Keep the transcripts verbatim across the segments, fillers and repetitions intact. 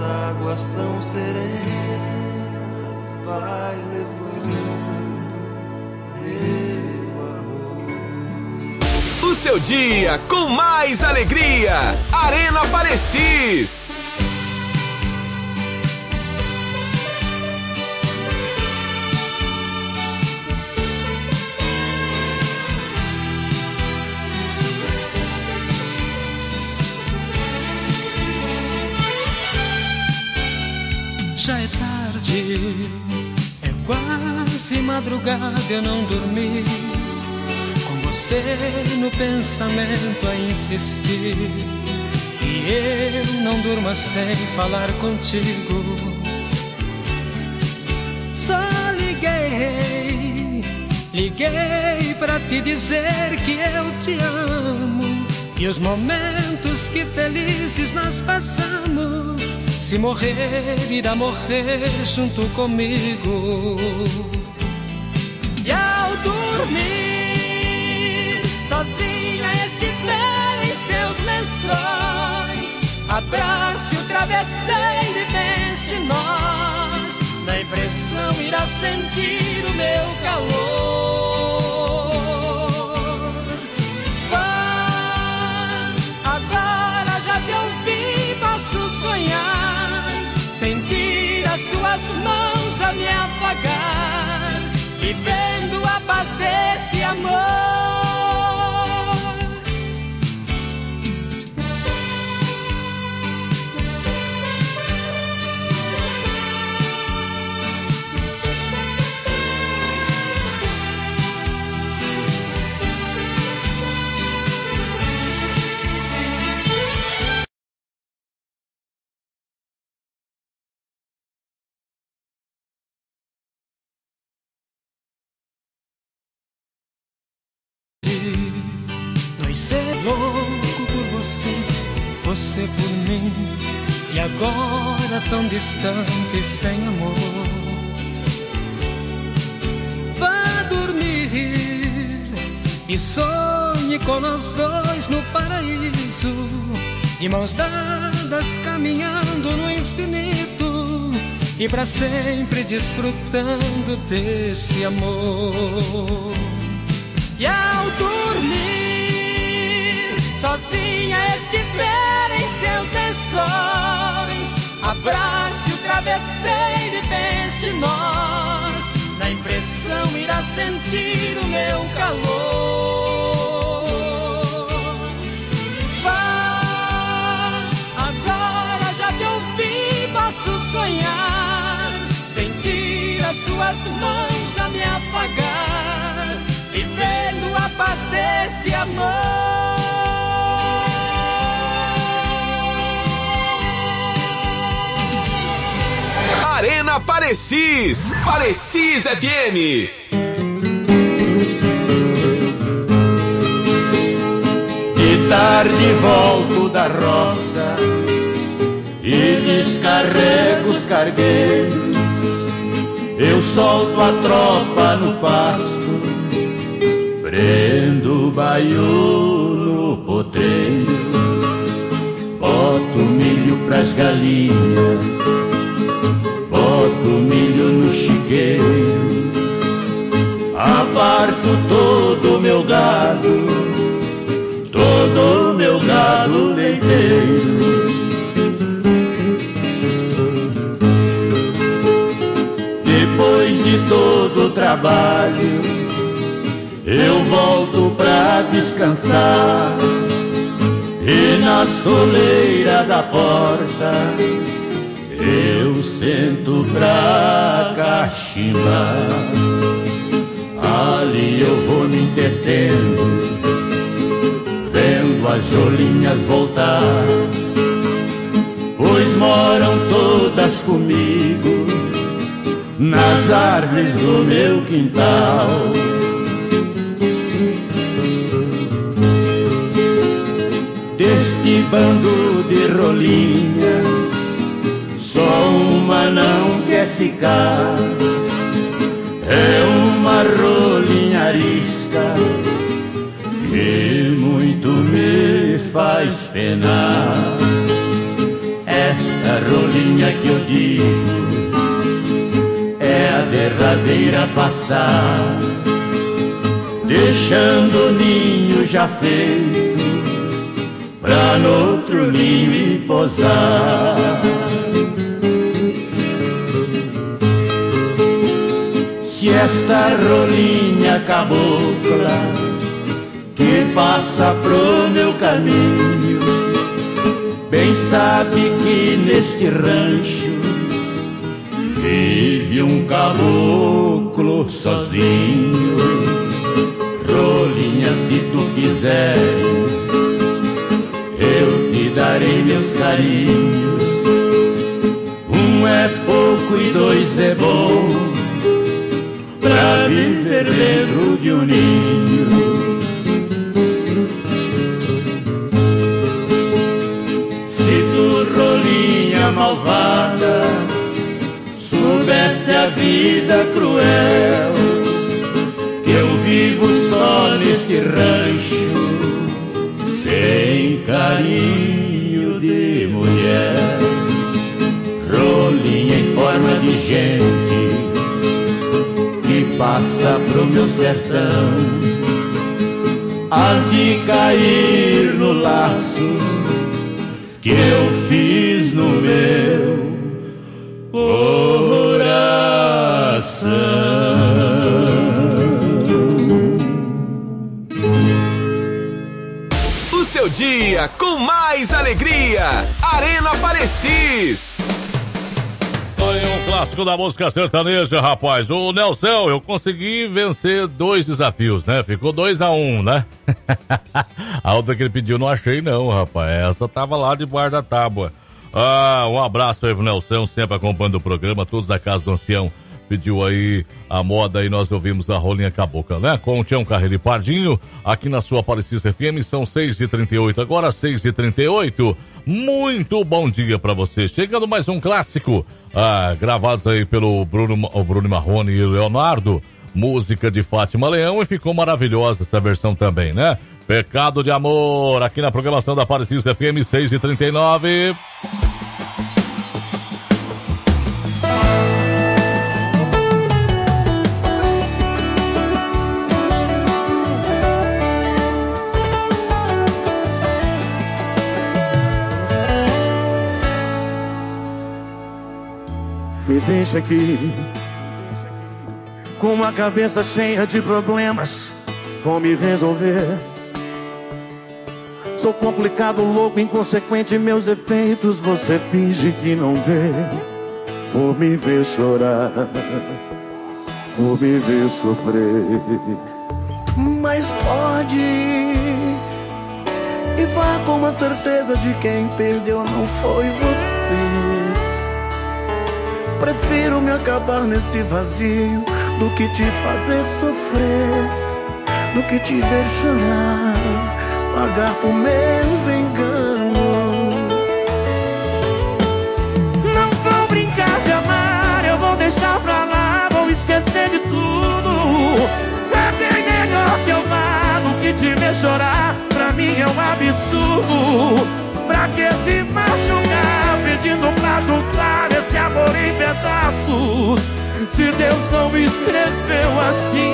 águas tão serenas vai levando meu amor. O seu dia com mais alegria. Arena Parecis. Já é tarde, é quase madrugada, eu não dormi. Com você no pensamento a insistir, que eu não durma sem falar contigo. Só liguei, liguei pra te dizer que eu te amo. E os momentos que felizes nós passamos, se morrer, irá morrer junto comigo. E ao dormir, sozinha estiver em seus lençóis, abrace o travesseiro e pense em nós. Na impressão irá sentir o meu calor. Agora já te ouvi, posso sonhar, sentir as suas mãos a me afagar, vivendo a paz desse amor. Nós ser louco por você, você por mim, e agora tão distante, sem amor. Vá dormir e sonhe com nós dois no paraíso, de mãos dadas caminhando no infinito, e pra sempre desfrutando desse amor. E ao dormir, sozinha estiver em seus lençóis, abrace o travesseiro e pense em nós. Na impressão irá sentir o meu calor. Vá, agora já te ouvi, posso sonhar, sentir as suas mãos a me afagar, vivendo a paz desse amor. Arena Parecis, Parecis F M. De tarde volto da roça e descarrego os cargueiros. Eu solto a tropa no pasto, prendo o baiô no potreiro, boto milho pras galinhas, boto milho no chiqueiro, aparto todo o meu gado, todo o meu gado leiteiro. Depois de todo o trabalho, eu volto pra descansar, e na soleira da porta eu sento pra cachimbar. Ali eu vou me entretendo, vendo as jolinhas voltar, pois moram todas comigo nas árvores do meu quintal. Deste bando de rolinha, só uma não quer ficar. É uma rolinha arisca que muito me faz penar. Esta rolinha que eu digo é a derradeira a passar, deixando o ninho já feito pra no outro ninho ir posar. Se essa rolinha cabocla que passa pro meu caminho bem sabe que neste rancho vive um caboclo sozinho. Rolinha, se tu quiseres, eu te darei meus carinhos. Um é pouco e dois é bom pra viver dentro de um ninho. Se tu, rolinha malvada, soubesse a vida cruel que eu vivo só neste rancho, sem carinho de mulher. Rolinha em forma de gente que passa pro meu sertão, hás de cair no laço que eu fiz no meu coração. O seu dia com mais alegria. Arena Parecis. Foi um clássico da música sertaneja, rapaz. O Nelson, eu consegui vencer dois desafios, né? Ficou dois a um, né? A outra que ele pediu não achei não, rapaz. Essa tava lá debaixo da tábua. Ah, um abraço aí pro Nelson, sempre acompanhando o programa, todos da Casa do Ancião. Pediu aí a moda e nós ouvimos a Rolinha Cabocla, né? Com o Tião Carreiro e Pardinho, aqui na sua Parecis F M, são seis e trinta e oito, agora seis e trinta e oito. Muito bom dia pra você. Chegando mais um clássico, ah, gravados aí pelo Bruno, o Bruno Marrone e o Leonardo, música de Fátima Leão, e ficou maravilhosa essa versão também, né? Pecado de Amor, aqui na programação da Parecis F M, seis e trinta e nove. Me deixa aqui com uma cabeça cheia de problemas, vou me resolver. Sou complicado, louco, inconsequente, meus defeitos você finge que não vê. Por me ver chorar, por me ver sofrer. Mas pode ir e vá com a certeza de quem perdeu não foi você. Prefiro me acabar nesse vazio do que te fazer sofrer, do que te ver chorar, pagar por meus enganos. Não vou brincar de amar, eu vou deixar pra lá, vou esquecer de tudo. É bem melhor que eu vá do que te ver chorar, pra mim é um absurdo. Pra que se machucar pedindo pra juntar esse amor em pedaços, se Deus não me escreveu assim?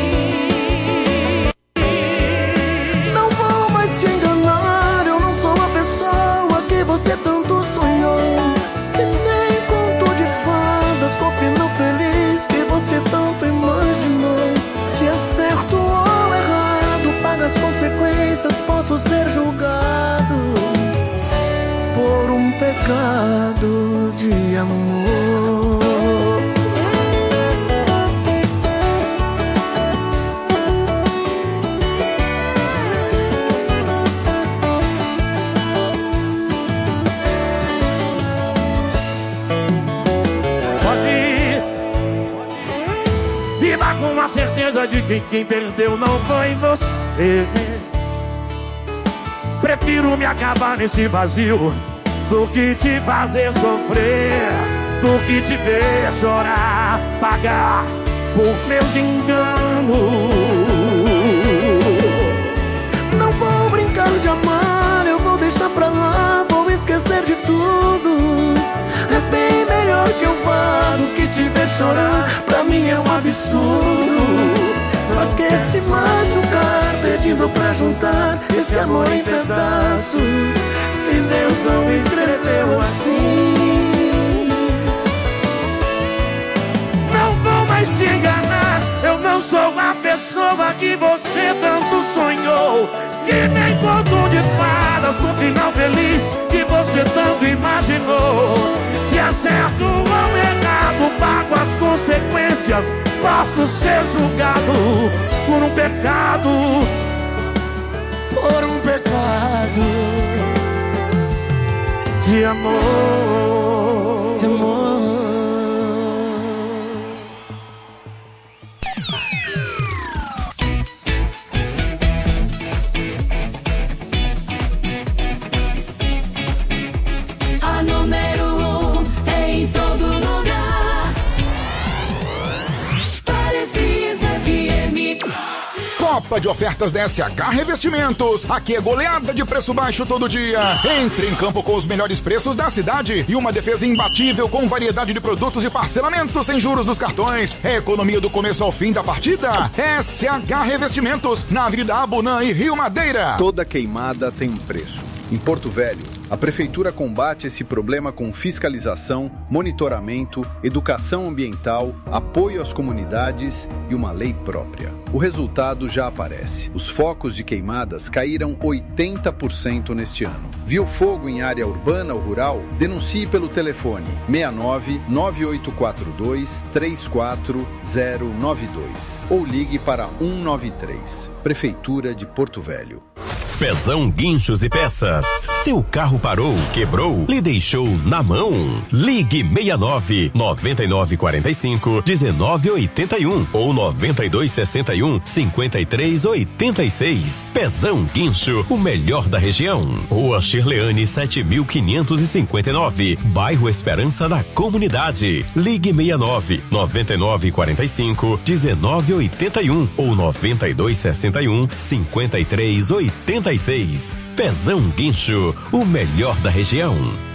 Não vou mais te enganar, eu não sou a pessoa que você tanto sonhou. Que nem conto de fadas com o final feliz que você tanto imaginou. Se é certo ou errado, paga as consequências, posso ser julgado por um pecado de amor. Pode ir, viva com a certeza de que quem perdeu não foi você. Prefiro me acabar nesse vazio do que te fazer sofrer, do que te ver chorar, pagar por meus enganos. Não vou brincar de amar, eu vou deixar pra lá, vou esquecer de tudo. amor em pedaços, se Deus não escreveu assim. Não vou mais te enganar, eu não sou a pessoa que você tanto sonhou, que nem conto de fadas com final feliz que você tanto imaginou. Se é certo ou errado, pago as consequências, posso ser julgado por um pecado, por um pecado de amor, de amor. A número um em todo lugar. Parecis F M. Copa de ofertas da S H Revestimentos. Aqui é goleada de preço baixo todo dia. Entre em campo com os melhores preços da cidade e uma defesa imbatível com variedade de produtos e parcelamento sem juros dos cartões. É economia do começo ao fim da partida. S H Revestimentos, na Avenida Abunã e Rio Madeira. Toda queimada tem um preço. Em Porto Velho, a Prefeitura combate esse problema com fiscalização, monitoramento, educação ambiental, apoio às comunidades e uma lei própria. O resultado já aparece. Os focos de queimadas caíram oitenta por cento neste ano. Viu fogo em área urbana ou rural? Denuncie pelo telefone seis nove nove oito quatro dois três quatro zero nove dois ou ligue para um nove três. Prefeitura de Porto Velho. Pezão Guinchos e Peças. Seu carro parou, quebrou, lhe deixou na mão? Ligue seis nove nove nove quatro cinco um nove oito um ou nove dois seis um cinco três oito seis. Pezão Guincho, o melhor da região. Rua Shirleane sete mil quinhentos e cinquenta e nove, Bairro Esperança da Comunidade. Ligue seis nove nove nove quatro cinco um nove oito um ou nove dois seis um cinco três oito seis. Pezão Guincho, o melhor da região.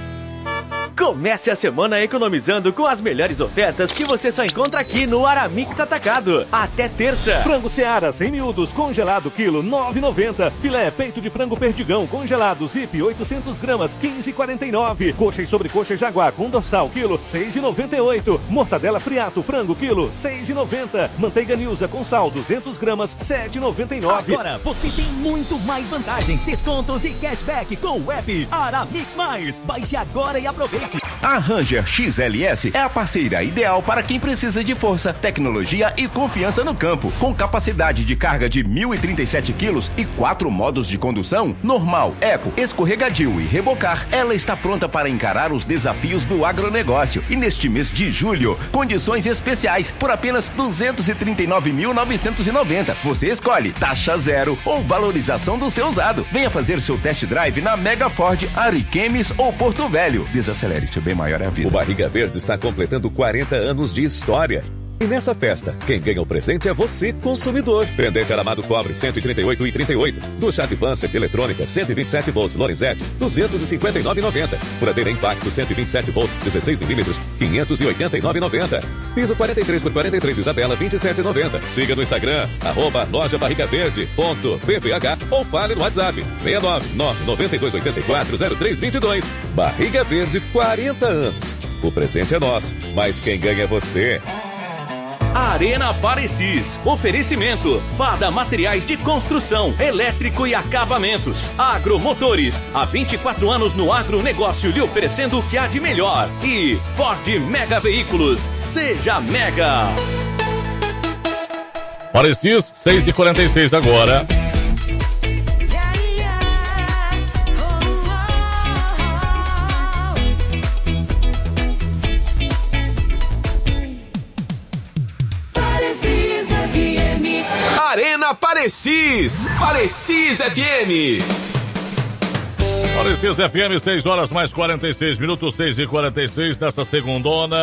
Comece a semana economizando com as melhores ofertas que você só encontra aqui no Aramix Atacado. Até terça. Frango Seara cem miúdos congelado quilo nove e noventa. Filé peito de frango perdigão congelado Zip oitocentos gramas quinze e quarenta e nove. Coxa e sobrecoxa Jaguar com dorsal quilo seis e noventa e oito. Mortadela Friato frango quilo seis e noventa. Manteiga Nilza com sal duzentos gramas sete e noventa e nove. Agora você tem muito mais vantagens, descontos e cashback com o app Aramix Mais. Baixe agora e aproveite. A Ranger X L S é a parceira ideal para quem precisa de força, tecnologia e confiança no campo. Com capacidade de carga de mil e trinta e sete quilos e quatro modos de condução, normal, eco, escorregadio e rebocar, ela está pronta para encarar os desafios do agronegócio. E neste mês de julho, condições especiais por apenas duzentos e trinta e nove mil novecentos e noventa. Você escolhe taxa zero ou valorização do seu usado. Venha fazer seu test drive na Mega Ford, Ariquemes ou Porto Velho. Desacelere. Seu bem maior é a vida. O Barriga Verde está completando quarenta anos de história. E nessa festa, quem ganha o presente é você, consumidor. Pendente aramado cobre cento e trinta e oito reais e trinta e oito centavos. Ducha Advanced eletrônica cento e vinte e sete volts Lorenzetti duzentos e cinquenta e nove reais e noventa centavos. Furadeira Impacto cento e vinte e sete volts dezesseis milímetros quinhentos e oitenta e nove reais e noventa centavos. Piso quarenta e três por quarenta e três Isabela vinte e sete reais e noventa centavos. Siga no Instagram arroba loja barriga verde ponto p p h ou fale no WhatsApp seis nove nove nove dois oito quatro zero três dois dois. Barriga Verde, quarenta anos. O presente é nosso, mas quem ganha é você. Arena Parecis. Oferecimento. Fada Materiais de Construção, Elétrico e Acabamentos. Agromotores. Há vinte e quatro anos no agronegócio lhe oferecendo o que há de melhor. E Ford Mega Veículos. Seja Mega. Parecis, seis e quarenta e seis agora. Arena Parecis, Parecis F M. Parecis F M, seis horas mais quarenta e seis minutos, seis e quarenta e seis desta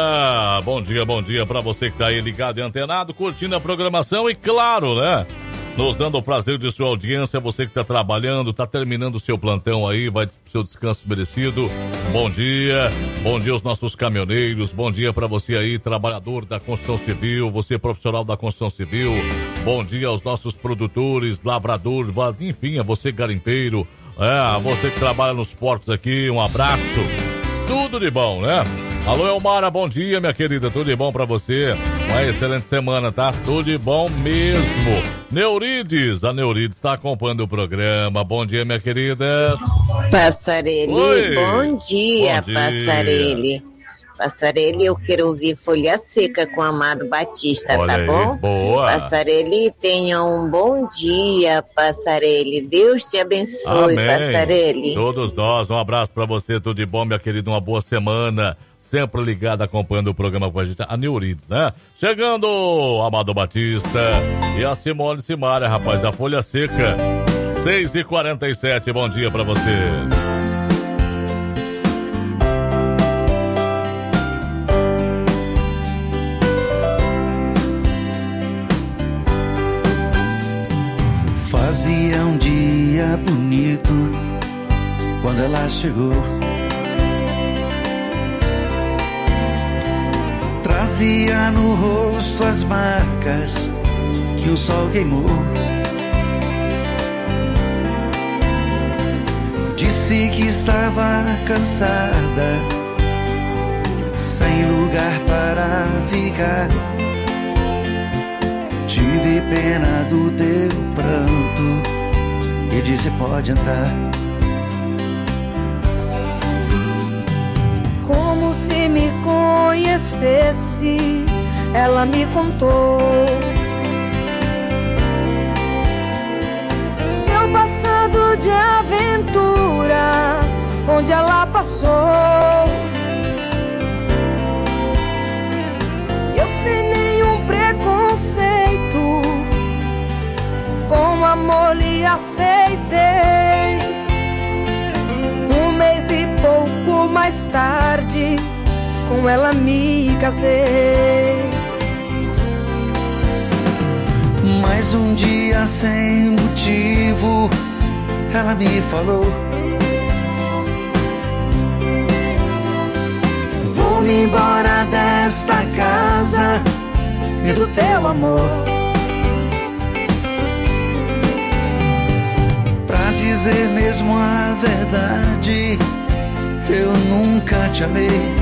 segundona. Bom dia, bom dia pra você que tá aí ligado e antenado, curtindo a programação e claro, né? nos dando o prazer de sua audiência. Você que está trabalhando, está terminando o seu plantão aí, vai pro seu descanso merecido. Bom dia, bom dia aos nossos caminhoneiros, bom dia para você aí, trabalhador da construção civil, você profissional da construção civil. Bom dia aos nossos produtores, lavrador, enfim, a você garimpeiro, é, a você que trabalha nos portos aqui, um abraço. Tudo de bom, né? Alô, Elmara, bom dia, minha querida. Tudo de bom pra você? Uma excelente semana, tá? Tudo de bom mesmo. Neurides, a Neurides está acompanhando o programa. Bom dia, minha querida. Passarelli, Oi. bom dia, Bom dia. Passarelli. Passarelli, eu quero ouvir Folha Seca com Amado Batista, Olha tá aí, bom? boa. Passarelli, tenha um bom dia, Passarelli. Deus te abençoe, Amém. Passarelli. Todos nós, um abraço pra você, tudo de bom, minha querida, uma boa semana. Sempre ligada, acompanhando o programa com a gente, a Neurides, né? Chegando, Amado Batista e a Simone Simaria, rapaz, a Folha Seca, seis e quarenta e sete, bom dia pra você. Fazia um dia bonito quando ela chegou. Trazia no rosto as marcas que o sol queimou. Disse que estava cansada, sem lugar para ficar. Tive pena do teu pranto e disse pode entrar. Como se me conhecesse, ela me contou seu passado de aventura, onde ela passou. Eu sem nenhum preconceito, com amor lhe aceitei. Um mês e pouco mais tarde, com ela me casei. Mais um dia sem motivo, ela me falou: vou-me embora desta casa e do teu amor. Pra dizer mesmo a verdade, eu nunca te amei.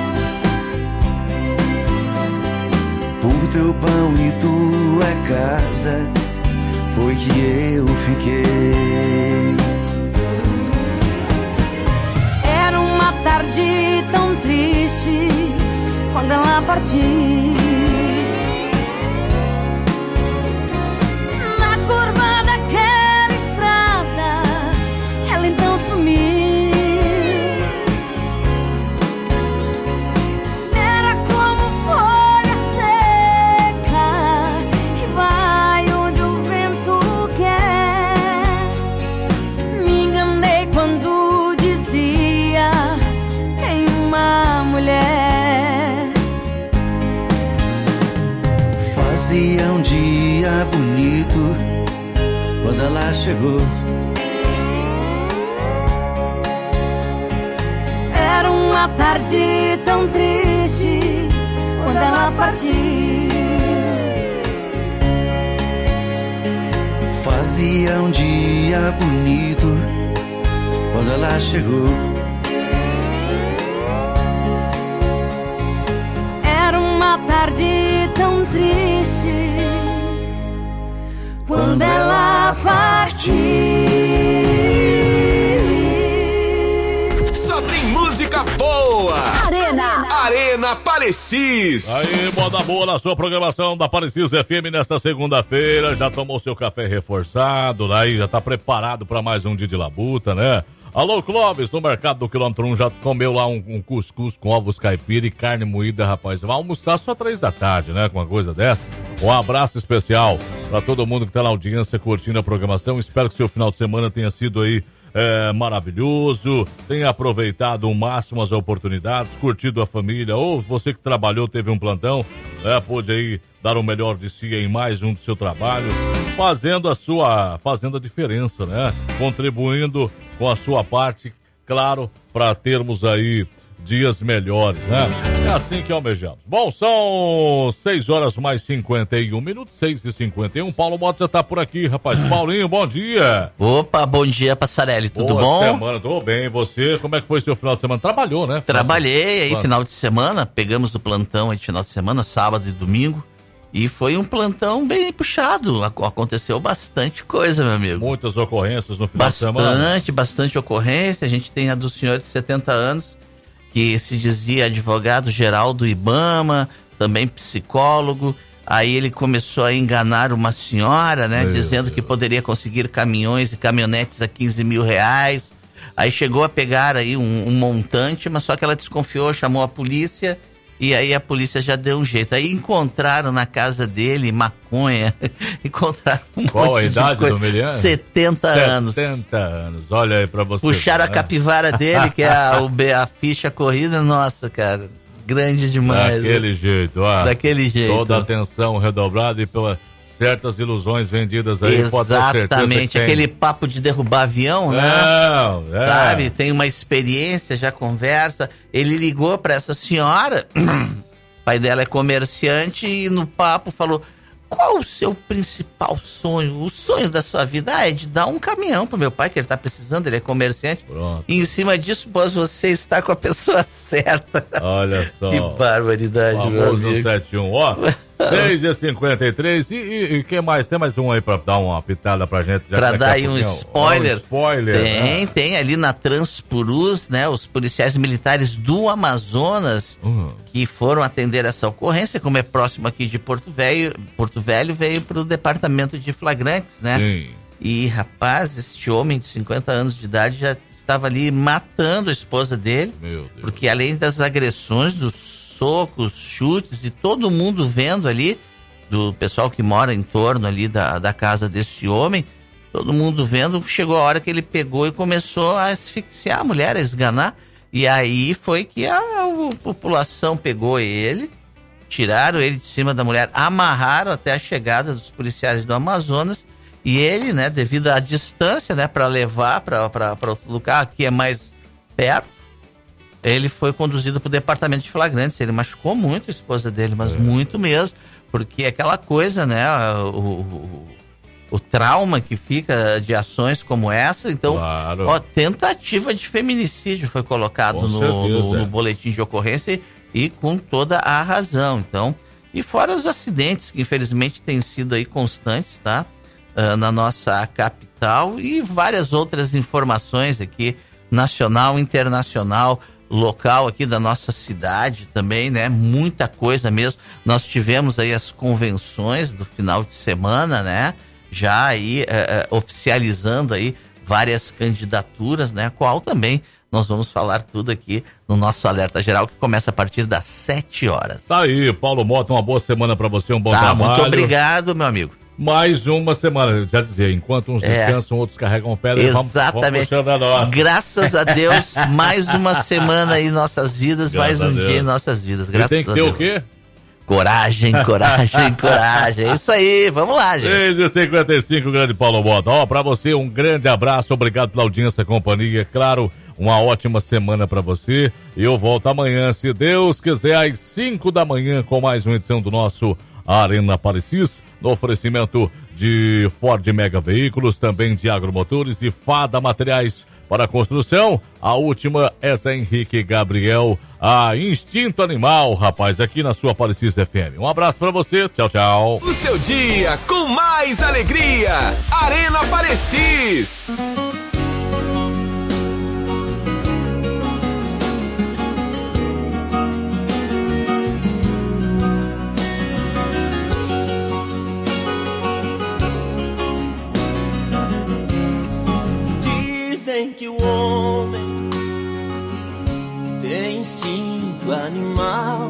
Por teu pão e tua casa foi que eu fiquei. Era uma tarde tão triste quando ela partiu. Na curva daquela estrada, ela então sumiu. Era como folha seca que vai onde o vento quer. Me enganei quando dizia tem uma mulher. Fazia um dia bonito quando ela chegou. Era uma tarde tão triste quando ela partiu. Fazia um dia bonito quando ela chegou. Era uma tarde tão triste quando ela partiu. Só tem música boa. Arena. Arena Parecis. Aí, moda boa na sua programação da Parecis F M nesta segunda-feira. Já tomou seu café reforçado, aí já tá preparado para mais um dia de labuta, né? Alô, Clóvis, no mercado do quilômetro um já comeu lá um, um cuscuz com ovos caipira e carne moída, rapaz. Vai almoçar só três da tarde, né? Com uma coisa dessa. Um abraço especial para todo mundo que tá na audiência curtindo a programação. Espero que seu final de semana tenha sido aí é, maravilhoso, tenha aproveitado o máximo as oportunidades, curtido a família, ou você que trabalhou, teve um plantão, é, pôde aí dar o melhor de si em mais um do seu trabalho, fazendo a sua, fazendo a diferença, né? Contribuindo com a sua parte, claro, para termos aí dias melhores, né? É assim que almejamos. Bom, são seis horas mais cinquenta e um minutos, seis e cinquenta e um. Paulo Mota já tá por aqui, rapaz. Paulinho, bom dia. Opa, bom dia, Passarelli, tudo Boa bom? semana, tô bem. E você, como é que foi seu final de semana? Trabalhou, né? Trabalhei aí Plano. final de semana, pegamos o plantão aí de final de semana, sábado e domingo. E foi um plantão bem puxado, aconteceu bastante coisa, meu amigo. Muitas ocorrências no final bastante, de semana? Bastante, bastante ocorrência. A gente tem a do senhor de setenta anos, que se dizia advogado-geral do Ibama, também psicólogo. Aí ele começou a enganar uma senhora, né? Meu dizendo Deus. Que poderia conseguir caminhões e caminhonetes a quinze mil reais. Aí chegou a pegar aí um, um montante, mas só que ela desconfiou, chamou a polícia. E aí a polícia já deu um jeito. Aí encontraram na casa dele maconha. Encontraram um Qual a idade do meliante? setenta anos. setenta anos, olha aí pra você. Puxaram, né, a capivara dele, que é a, a ficha corrida. Nossa, cara, grande demais. Daquele né? jeito, ó. Daquele jeito. Toda a atenção redobrada e pela certas ilusões vendidas aí. Exatamente, aquele papo de derrubar avião, né? Não, é. Sabe, tem uma experiência, já conversa. Ele ligou pra essa senhora, o pai dela é comerciante, e no papo falou: qual o seu principal sonho? O sonho da sua vida? Ah, é de dar um caminhão pro meu pai, que ele tá precisando, ele é comerciante. Pronto. E em cima disso, pois você está com a pessoa certa. Olha só. Que barbaridade, famoso meu amigo. setenta e um, ó. seis e cinquenta e três. E, e, e que mais? Tem mais um aí pra dar uma pitada pra gente? Já pra dar aí um spoiler. Um spoiler. Tem, né? tem ali na Transpurus, né? Os policiais militares do Amazonas uhum. que foram atender essa ocorrência, como é próximo aqui de Porto Velho, Porto Velho veio pro departamento de flagrantes, né? Sim. E, rapaz, este homem de cinquenta anos de idade já estava ali matando a esposa dele. Meu Deus. Porque além das agressões, dos socos, chutes, de todo mundo vendo ali, do pessoal que mora em torno ali da, da casa desse homem, todo mundo vendo, chegou a hora que ele pegou e começou a asfixiar a mulher, a esganar, e aí foi que a, a população pegou ele, tiraram ele de cima da mulher, amarraram até a chegada dos policiais do Amazonas, e ele, né, devido à distância, né, para levar para outro lugar, que é mais perto, ele foi conduzido para o departamento de flagrantes. Ele machucou muito a esposa dele, mas é. muito mesmo, porque aquela coisa, né, o, o, o trauma que fica de ações como essa. Então, claro. ó, tentativa de feminicídio foi colocado no, certeza, no, no é. boletim de ocorrência, e com toda a razão. Então, e fora os acidentes que infelizmente têm sido aí constantes, tá? Uh, na nossa capital, e várias outras informações aqui, nacional, internacional, local aqui da nossa cidade também, né? Muita coisa mesmo. Nós tivemos aí as convenções do final de semana, né? Já aí uh, uh, oficializando aí várias candidaturas, né? Qual também nós vamos falar tudo aqui no nosso Alerta Geral, que começa a partir das sete horas. Tá aí, Paulo Mota, uma boa semana pra você, um bom tá, trabalho. Muito obrigado, meu amigo. Mais uma semana, já dizia, enquanto uns é. descansam, outros carregam pedra. Exatamente. Vamos, vamos nossa. Graças a Deus, mais uma semana aí em nossas vidas, Graças mais um dia em nossas vidas. Graças e tem que a ter Deus. o quê? Coragem, coragem, coragem. É isso aí, vamos lá, gente. seis e cinquenta e cinco, grande Paulo Mota. Ó, pra você, um grande abraço, obrigado pela audiência, companhia. Claro, uma ótima semana pra você. E eu volto amanhã, se Deus quiser, às cinco da manhã, com mais uma edição do nosso Arena Parecis, no oferecimento de Ford Mega Veículos, também de Agromotores e Fada Materiais para Construção. A última é Zé Henrique Gabriel, a Instinto Animal, rapaz, aqui na sua Parecis F M. Um abraço para você, tchau, tchau. O seu dia com mais alegria, Arena Parecis. Dizem que o homem tem instinto animal.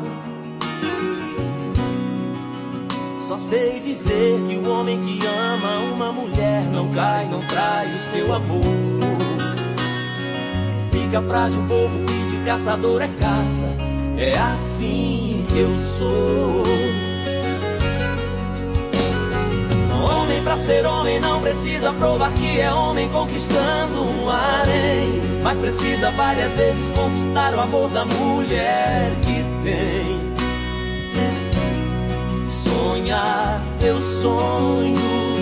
Só sei dizer que o homem que ama uma mulher não cai, não trai o seu amor. fica frágil, bobo e de caçador é caça. É assim que eu sou. Homem pra ser homem não precisa provar que é homem conquistando um harém, mas precisa várias vezes conquistar o amor da mulher que tem. Sonhar teus sonhos,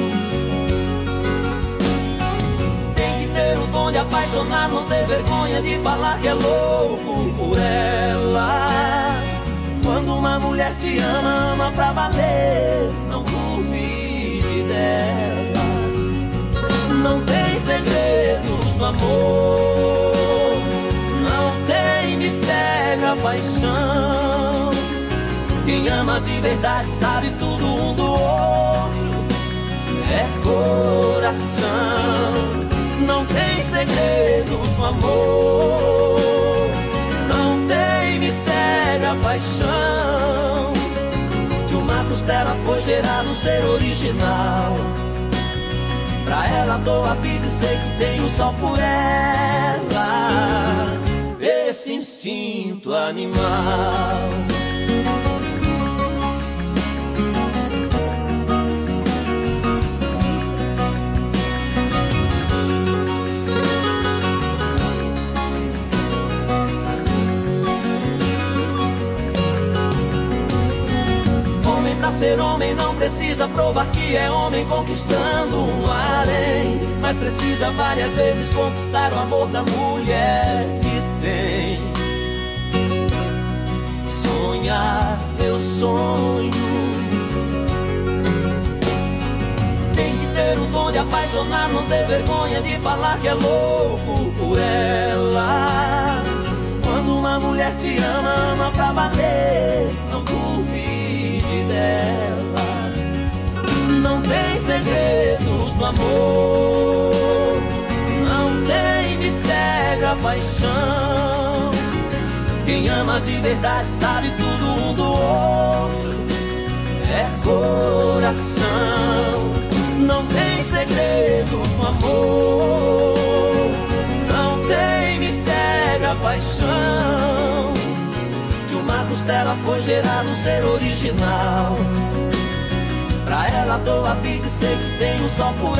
tem que ter o dom de apaixonar, não ter vergonha de falar que é louco por ela. Quando uma mulher te ama, ama pra valer, não duvide dela. Não tem segredos no amor, não tem mistério a paixão. Quem ama de verdade sabe tudo um do outro, é coração. Não tem segredos no amor, não tem mistério a paixão. De uma costela foi gerado um ser original. Pra ela dou a vida e sei que tenho só por ela esse instinto animal. Pra ser homem não precisa provar que é homem conquistando um harém, mas precisa várias vezes conquistar o amor da mulher que tem. Sonhar teus sonhos, tem que ter o dom de apaixonar, não ter vergonha de falar que é louco por ela. Quando uma mulher te ama, ama pra valer, não duvide dela. Não tem segredos no amor, não tem mistério a paixão. Quem ama de verdade sabe tudo um do outro, é coração. Não tem segredos no amor, não tem mistério a paixão. De uma costela foi gerado um ser original. Pra ela dou a vida e sei que tenho só por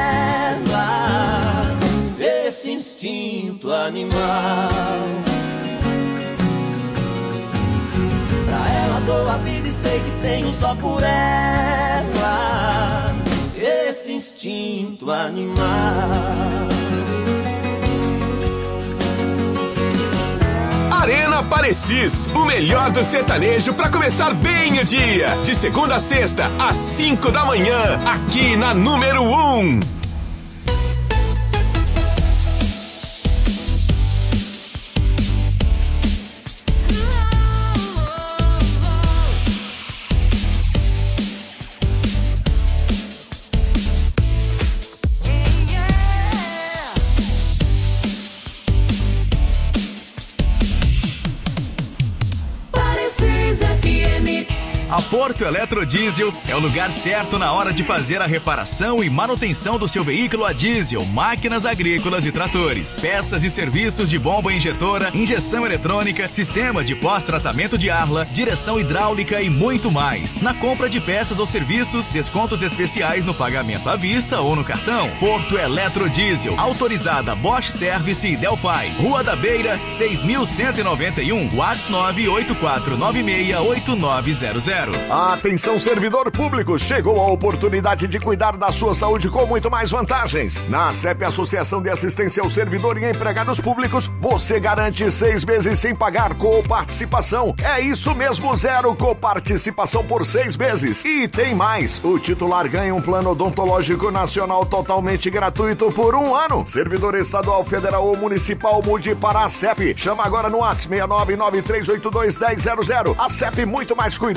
ela esse instinto animal. Pra ela dou a vida e sei que tenho só por ela esse instinto animal. Arena Parecis, o melhor do sertanejo para começar bem o dia. De segunda a sexta, às cinco da manhã, aqui na número um. A Porto Eletrodiesel é o lugar certo na hora de fazer a reparação e manutenção do seu veículo a diesel, máquinas agrícolas e tratores, peças e serviços de bomba injetora, injeção eletrônica, sistema de pós-tratamento de arla, direção hidráulica e muito mais. Na compra de peças ou serviços, descontos especiais no pagamento à vista ou no cartão. Porto Eletrodiesel, autorizada Bosch Service e Delphi. Rua da Beira, seis mil cento e noventa e um, WhatsApp nove oito quatro nove seis oito nove zero zero. Atenção, servidor público, chegou a oportunidade de cuidar da sua saúde com muito mais vantagens. Na ACEP, Associação de Assistência ao Servidor e Empregados Públicos, você garante seis meses sem pagar coparticipação. É isso mesmo, zero coparticipação por seis meses. E tem mais, o titular ganha um plano odontológico nacional totalmente gratuito por um ano. Servidor estadual, federal ou municipal, mude para a ACEP. Chama agora no WhatsApp seis nove nove três oito dois um zero zero zero. ACEP, muito mais cuidado e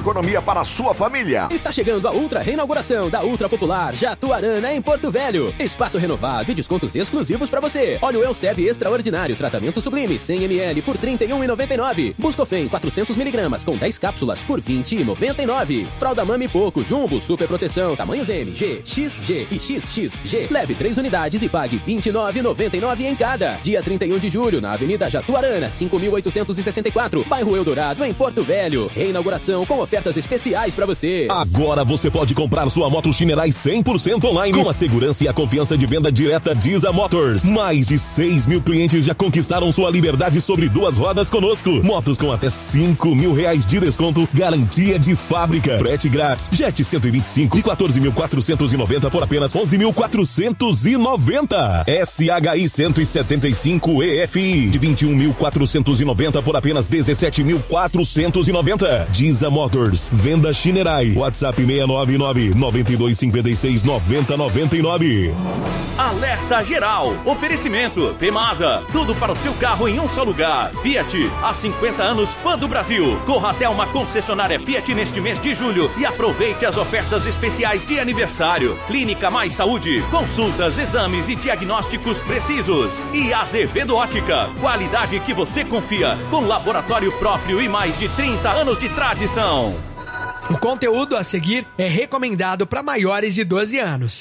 economia para a sua família. Está chegando a ultra reinauguração da Ultra Popular Jatuarana em Porto Velho. Espaço renovado e descontos exclusivos para você. Óleo Elseve Extraordinário, tratamento sublime, cem mililitros por trinta e um reais e noventa e nove centavos. Buscofem quatrocentos miligramas com dez cápsulas por vinte reais e noventa e nove centavos. Fralda Mami Poco Jumbo Super Proteção, tamanhos M, G, X G e X X G. Leve três unidades e pague vinte e nove reais e noventa e nove centavos em cada. Dia trinta e um de julho, na Avenida Jatuarana, cinco mil oitocentos e sessenta e quatro, bairro Eldorado, em Porto Velho. Reinauguração com ofertas especiais para você. Agora você pode comprar sua moto Shinerai cem por cento online com a segurança e a confiança de venda direta Diza Motors. Mais de seis mil clientes já conquistaram sua liberdade sobre duas rodas conosco. Motos com até cinco mil reais de desconto, garantia de fábrica, frete grátis. Jet cento e vinte e cinco de quatorze mil quatrocentos e noventa por apenas onze mil quatrocentos e noventa. S H I cento e setenta e cinco E F I de vinte e um mil quatrocentos e noventa por apenas dezessete mil quatrocentos e noventa. Diza Motors, venda Shinerai. WhatsApp seis nove nove, nove dois cinco seis, nove zero nove nove. Alerta geral. Oferecimento Pemasa. Tudo para o seu carro em um só lugar. Fiat, há cinquenta anos, fã do Brasil. Corra até uma concessionária Fiat neste mês de julho e aproveite as ofertas especiais de aniversário. Clínica Mais Saúde. Consultas, exames e diagnósticos precisos. E Azevedo Ótica. Qualidade que você confia. Com laboratório próprio e mais de trinta anos de tradição. O conteúdo a seguir é recomendado para maiores de doze anos.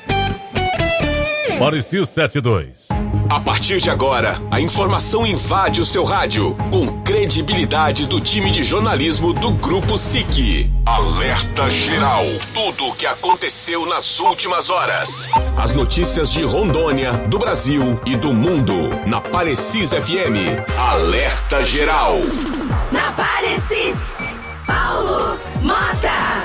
Mauricio setenta e dois. A partir de agora, a informação invade o seu rádio com credibilidade do time de jornalismo do Grupo S I C. Alerta Geral. Tudo o que aconteceu nas últimas horas. As notícias de Rondônia, do Brasil e do mundo. Na Parecis F M. Alerta Geral. Na Parecis, Paulo Mota.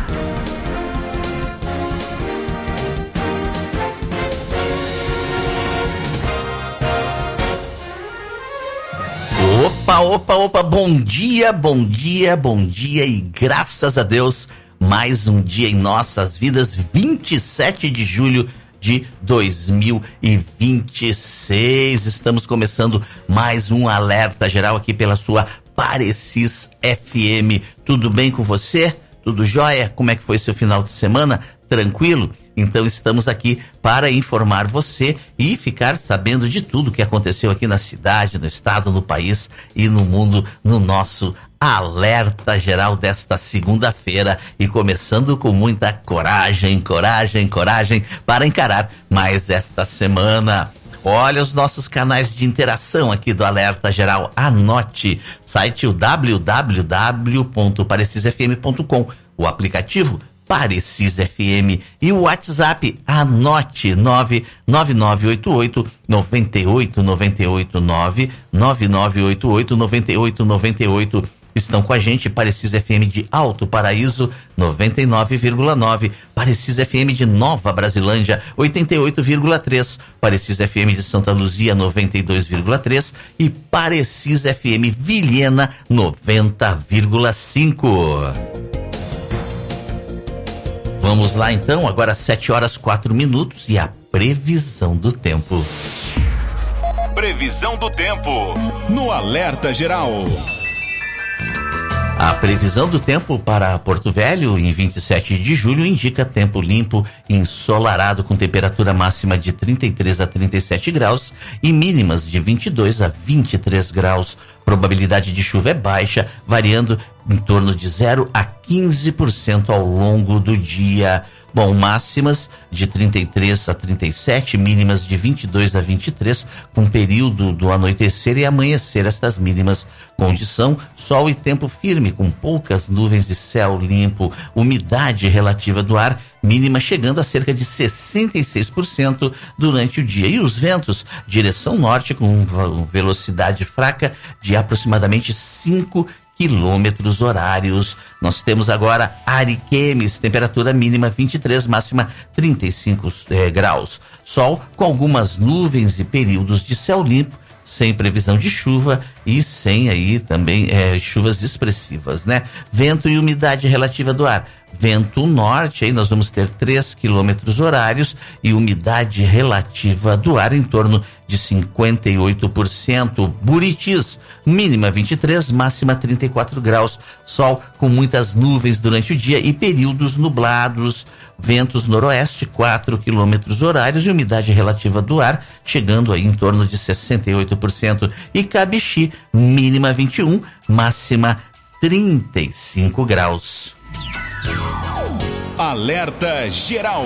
Opa, opa, opa, bom dia, bom dia, bom dia e graças a Deus, mais um dia em nossas vidas, vinte e sete de julho de dois mil e vinte e seis. Estamos começando mais um Alerta Geral aqui pela sua Parecis F M. Tudo bem com você? Tudo jóia? Como é que foi seu final de semana? Tranquilo? Então estamos aqui para informar você e ficar sabendo de tudo que aconteceu aqui na cidade, no estado, no país e no mundo, no nosso Alerta Geral desta segunda-feira, e começando com muita coragem, coragem, coragem para encarar mais esta semana. Olha os nossos canais de interação aqui do Alerta Geral. Anote, site o w w w ponto parecis f m ponto com, o aplicativo Parecis F M e o WhatsApp. Anote nove nove nove oito oito nove oito nove oito nove nove nove oito oito nove oito nove oito. Estão com a gente Parecis F M de Alto Paraíso noventa e nove vírgula nove, Parecis F M de Nova Brasilândia oitenta e oito vírgula três, Parecis F M de Santa Luzia noventa e dois vírgula três e Parecis F M Vilhena noventa vírgula cinco. Vamos lá então, agora sete horas quatro minutos e a previsão do tempo. Previsão do tempo no Alerta Geral. A previsão do tempo para Porto Velho em vinte e sete de julho indica tempo limpo e ensolarado com temperatura máxima de trinta e três a trinta e sete graus e mínimas de vinte e dois a vinte e três graus. Probabilidade de chuva é baixa, variando em torno de zero a quinze por cento ao longo do dia. Bom, máximas de trinta e três a trinta e sete, mínimas de vinte e dois a vinte e três, com período do anoitecer e amanhecer estas mínimas. Condição, sol e tempo firme, com poucas nuvens e céu limpo. Umidade relativa do ar, mínima chegando a cerca de sessenta e seis por cento durante o dia. E os ventos, direção norte, com velocidade fraca de aproximadamente cinco quilômetros horários. Nós temos agora Ariquemes, temperatura mínima vinte e três, máxima trinta e cinco eh, graus. Sol com algumas nuvens e períodos de céu limpo, sem previsão de chuva e sem aí também eh, chuvas expressivas, né? Vento e umidade relativa do ar, vento norte, aí nós vamos ter três quilômetros horários e umidade relativa do ar em torno de cinquenta e oito por cento. Buritis, mínima vinte e três, máxima trinta e quatro graus. Sol com muitas nuvens durante o dia e períodos nublados. Ventos noroeste, quatro quilômetros horários e umidade relativa do ar chegando aí em torno de sessenta e oito por cento. E Cabixi, mínima vinte e um, máxima trinta e cinco graus. Alerta geral.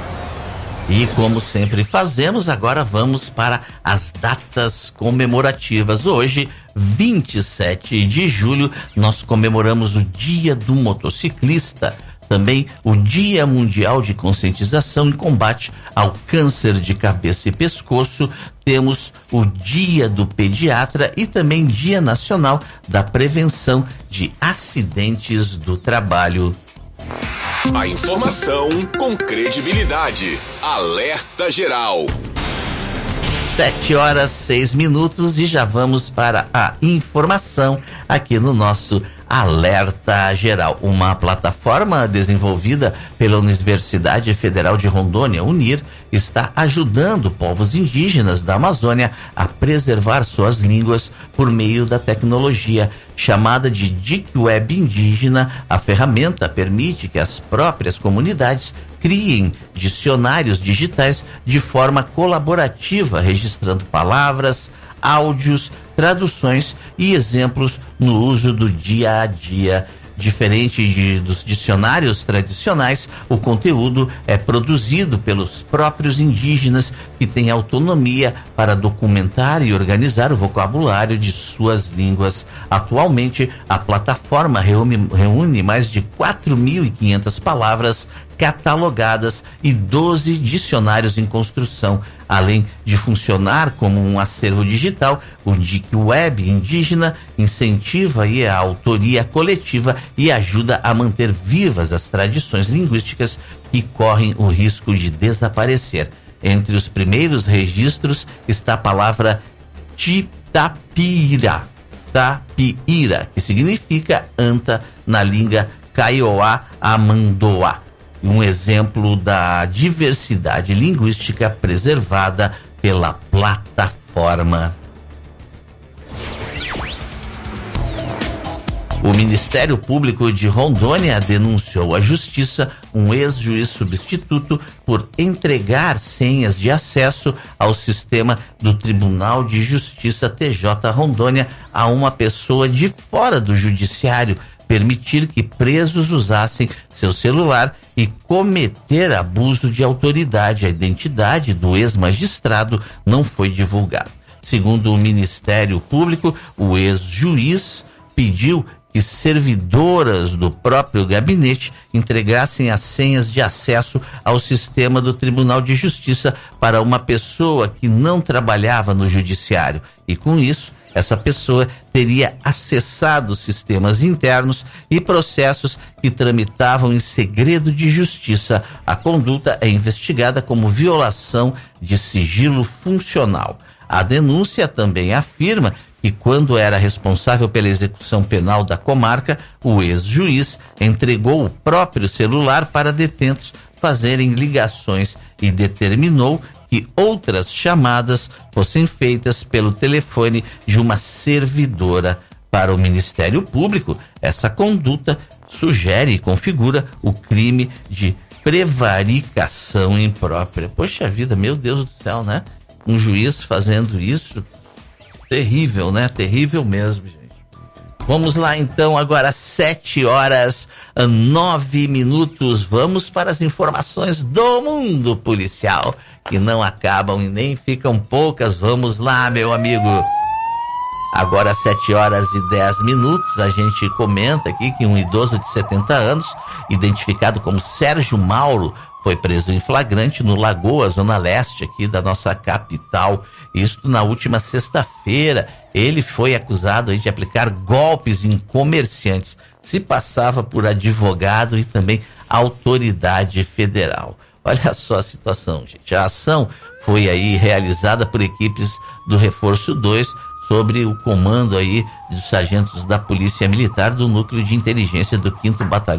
E como sempre fazemos, agora vamos para as datas comemorativas. Hoje, vinte e sete de julho, nós comemoramos o Dia do Motociclista. Também o Dia Mundial de Conscientização e Combate ao Câncer de Cabeça e Pescoço. Temos o Dia do Pediatra e também Dia Nacional da Prevenção de Acidentes do Trabalho. A informação com credibilidade. Alerta Geral. Sete horas, seis minutos e já vamos para a informação aqui no nosso Alerta Geral. Uma plataforma desenvolvida pela Universidade Federal de Rondônia, UNIR, está ajudando povos indígenas da Amazônia a preservar suas línguas por meio da tecnologia. Chamada de Dic Web Indígena, a ferramenta permite que as próprias comunidades criem dicionários digitais de forma colaborativa, registrando palavras, áudios, traduções e exemplos no uso do dia a dia. Diferente de, dos dicionários tradicionais, o conteúdo é produzido pelos próprios indígenas que têm autonomia para documentar e organizar o vocabulário de suas línguas. Atualmente, a plataforma reúne, reúne mais de quatro mil e quinhentas palavras catalogadas e doze dicionários em construção. Além de funcionar como um acervo digital, o Dic Web Indígena incentiva aí a autoria coletiva e ajuda a manter vivas as tradições linguísticas que correm o risco de desaparecer. Entre os primeiros registros está a palavra Titapira, Tapira, que significa anta na língua Kaiowá Amandoá. Um exemplo da diversidade linguística preservada pela plataforma. O Ministério Público de Rondônia denunciou à Justiça um ex-juiz substituto por entregar senhas de acesso ao sistema do Tribunal de Justiça T J Rondônia a uma pessoa de fora do judiciário, permitir que presos usassem seu celular e cometer abuso de autoridade. A identidade do ex-magistrado não foi divulgada. Segundo o Ministério Público, o ex-juiz pediu que servidoras do próprio gabinete entregassem as senhas de acesso ao sistema do Tribunal de Justiça para uma pessoa que não trabalhava no judiciário. E com isso, essa pessoa teria acessado sistemas internos e processos que tramitavam em segredo de justiça. A conduta é investigada como violação de sigilo funcional. A denúncia também afirma que, quando era responsável pela execução penal da comarca, o ex-juiz entregou o próprio celular para detentos fazerem ligações e determinou que outras chamadas fossem feitas pelo telefone de uma servidora. Para o Ministério Público, essa conduta sugere e configura o crime de prevaricação imprópria. Poxa vida, meu Deus do céu, né? Um juiz fazendo isso, terrível, né? Terrível mesmo, gente. Vamos lá então, agora sete horas, nove minutos. Vamos para as informações do mundo policial, que não acabam e nem ficam poucas. Vamos lá, meu amigo. Agora sete horas e dez minutos, a gente comenta aqui que um idoso de setenta anos, identificado como Sérgio Mauro, foi preso em flagrante no Lagoa, zona leste aqui da nossa capital. Isso na última sexta-feira. Ele foi acusado aí de aplicar golpes em comerciantes. Se passava por advogado e também autoridade federal. Olha só a situação, gente. A ação foi aí realizada por equipes do Reforço dois, sobre o comando aí dos sargentos da Polícia Militar do Núcleo de Inteligência do quinto Batalhão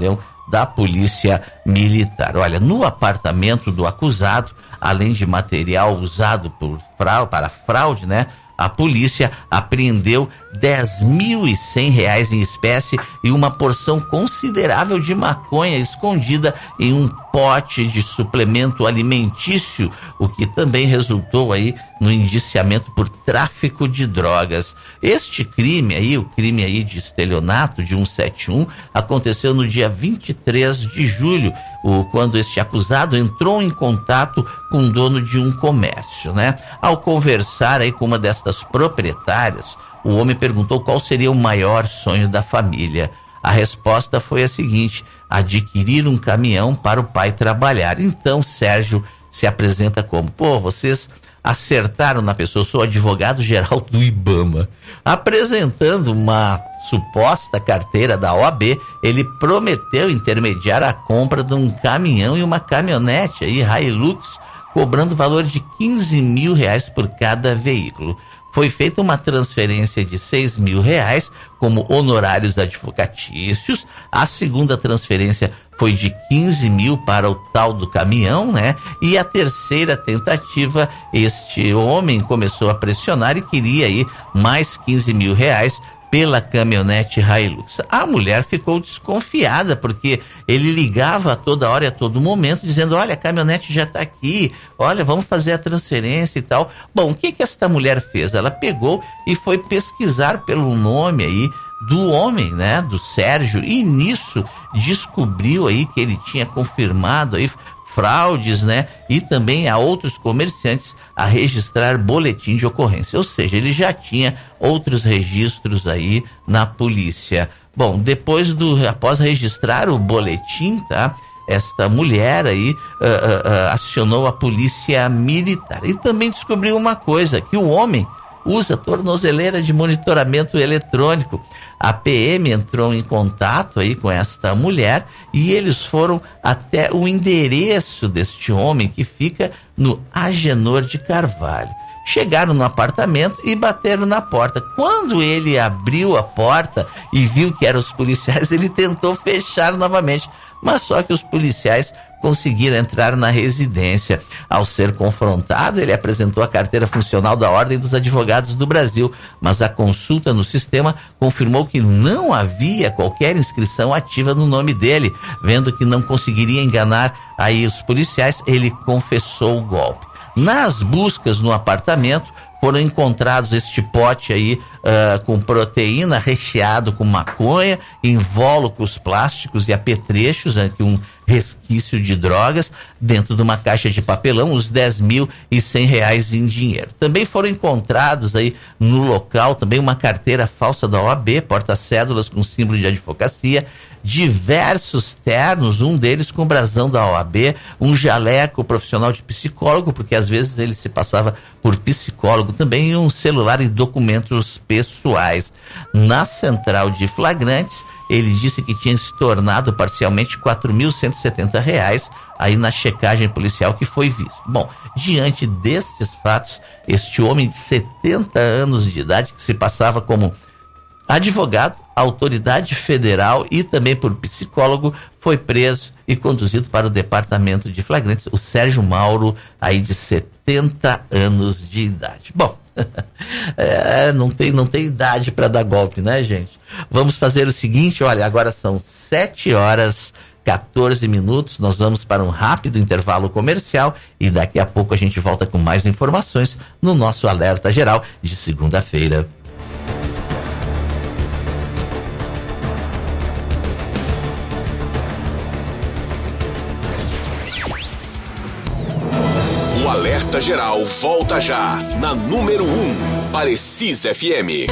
da Polícia Militar. Olha, no apartamento do acusado, além de material usado por fraude, para fraude, né? A polícia apreendeu dez mil e cem reais em espécie e uma porção considerável de maconha escondida em um pote de suplemento alimentício, o que também resultou aí no indiciamento por tráfico de drogas. Este crime aí, o crime aí de estelionato de cento e setenta e um, aconteceu no dia vinte e três de julho, o, quando este acusado entrou em contato com o dono de um comércio, né? Ao conversar aí com uma destas proprietárias, o homem perguntou qual seria o maior sonho da família. A resposta foi a seguinte: adquirir um caminhão para o pai trabalhar. Então Sérgio se apresenta como: pô, vocês acertaram na pessoa, eu sou advogado-geral do Ibama. Apresentando uma suposta carteira da O A B, ele prometeu intermediar a compra de um caminhão e uma caminhonete aí, Hilux, cobrando valor de quinze mil reais por cada veículo. Foi feita uma transferência de seis mil reais como honorários advocatícios. A segunda transferência foi de quinze mil para o tal do caminhão, né? E a terceira tentativa, este homem começou a pressionar e queria aí mais quinze mil reais pela caminhonete Hilux. A mulher ficou desconfiada, porque ele ligava a toda hora e a todo momento, dizendo: olha, a caminhonete já está aqui, olha, vamos fazer a transferência e tal. Bom, o que que esta mulher fez? Ela pegou e foi pesquisar pelo nome aí do homem, né, do Sérgio, e nisso descobriu aí que ele tinha confirmado aí fraudes, né, e também a outros comerciantes a registrar boletim de ocorrência, ou seja, ele já tinha outros registros aí na polícia. Bom, depois do, após registrar o boletim, tá, esta mulher aí uh, uh, uh, acionou a polícia militar e também descobriu uma coisa, que o homem usa tornozeleira de monitoramento eletrônico. A P M entrou em contato aí com esta mulher e eles foram até o endereço deste homem, que fica no Agenor de Carvalho. Chegaram no apartamento e bateram na porta. Quando ele abriu a porta e viu que eram os policiais, ele tentou fechar novamente, mas só que os policiais conseguiram entrar na residência. Ao ser confrontado, ele apresentou a carteira funcional da Ordem dos Advogados do Brasil, mas a consulta no sistema confirmou que não havia qualquer inscrição ativa no nome dele. Vendo que não conseguiria enganar aí os policiais, ele confessou o golpe. Nas buscas no apartamento, foram encontrados este pote aí uh, com proteína recheado com maconha, invólucros plásticos e apetrechos, aqui um resquício de drogas, dentro de uma caixa de papelão, os dez mil e cem reais em dinheiro. Também foram encontrados aí no local também uma carteira falsa da O A B, porta-cédulas com símbolo de advocacia, diversos ternos, um deles com brasão da O A B, um jaleco profissional de psicólogo, porque às vezes ele se passava por psicólogo também, e um celular e documentos pessoais. Na central de flagrantes, ele disse que tinha se tornado parcialmente quatro mil cento e setenta reais aí na checagem policial que foi visto. Bom, diante destes fatos, este homem de setenta anos de idade, que se passava como advogado, autoridade federal e também por psicólogo, foi preso e conduzido para o departamento de flagrantes, o Sérgio Mauro, aí de setenta anos de idade. Bom, é, não tem, não tem idade para dar golpe, né, gente? Vamos fazer o seguinte, olha, agora são sete horas quatorze minutos, nós vamos para um rápido intervalo comercial e daqui a pouco a gente volta com mais informações no nosso Alerta Geral de segunda-feira. O Alerta Geral volta já, na número um, Parecis F M.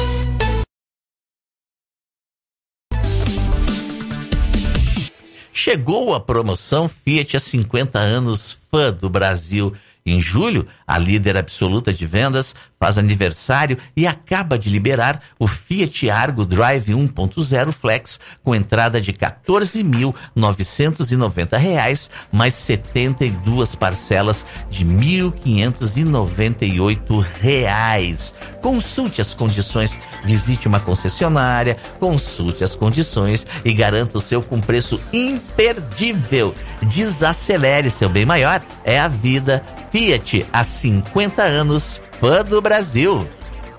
Chegou a promoção Fiat há cinquenta anos, fã do Brasil. Em julho, a líder absoluta de vendas faz aniversário e acaba de liberar o Fiat Argo Drive um ponto zero Flex com entrada de quatorze mil novecentos e noventa reais, mais setenta e duas parcelas de mil quinhentos e noventa e oito reais. Consulte as condições, visite uma concessionária, consulte as condições e garanta o seu com preço imperdível. Desacelere seu bem maior, é a vida. Fiat, há cinquenta anos, fã do Brasil.